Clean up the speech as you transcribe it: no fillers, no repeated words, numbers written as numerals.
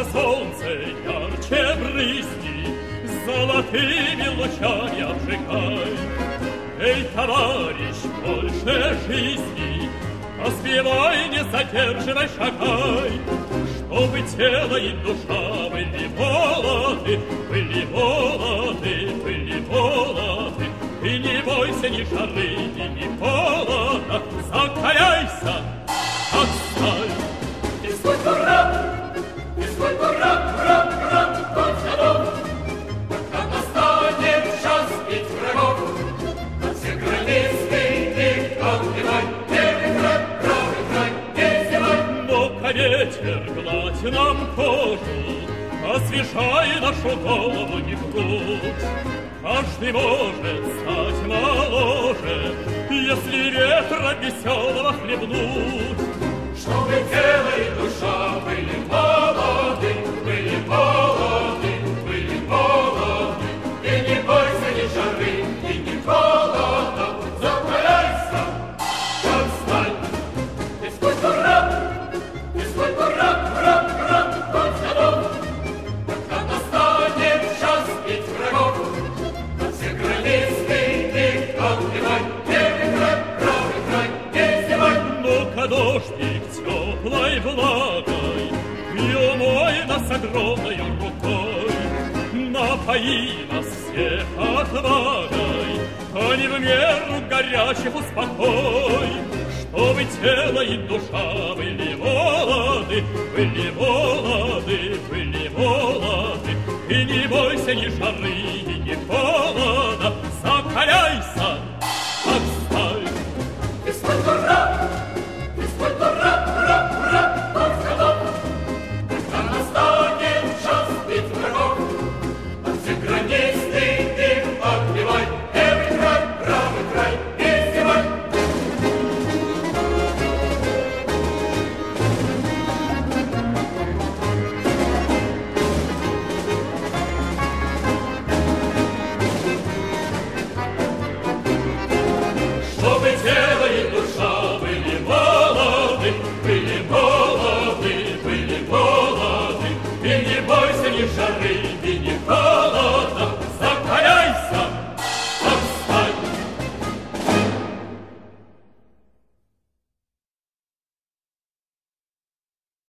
солнце ярче брызни, золотыми лучами обжигай. Эй, товарищ, больше жизни, поспевай, не задерживай, шагай, чтобы тело и душа были молоды, были молоды, были молоды. И не бойся ни жары, и ни холода, закаляйся, как сталь. И сколько рад, хоть годов, когда настанет час бить врагов, от всех границ ты отбивай, левый край, правый край, не зевай. Но-ка ветер гладь нам кожу, освежай нашу голову не в грудь. Каждый может стать моложе, если ветра веселого хлебнуть. Чтобы тело и душа были молоды, были молоды, были молоды. И не бойся ни жары, и ни холода, закаляйся, как сталь. И сколько рад, хоть годов, когда настанет час бить врагов, от всех границ ты отбивай, левый край, правый край, не зевай. Ну-ка, дождик теплой влагой, и умой нас огромною рукой, напои нас всех отвагой, а не в меру горячих успокой, чтобы тело и душа были молоды, были молоды, были молоды. И не бойся ни жары, и ни холода, закаляйся, как сталь. И сколько рад, хоть годов, когда настанет час бить врагов, от всех границ ты отбивай, левый край, правый край, не зевай. Чтобы тело и душа были молоды, были молоды, были молоды. И не бойся ни жары,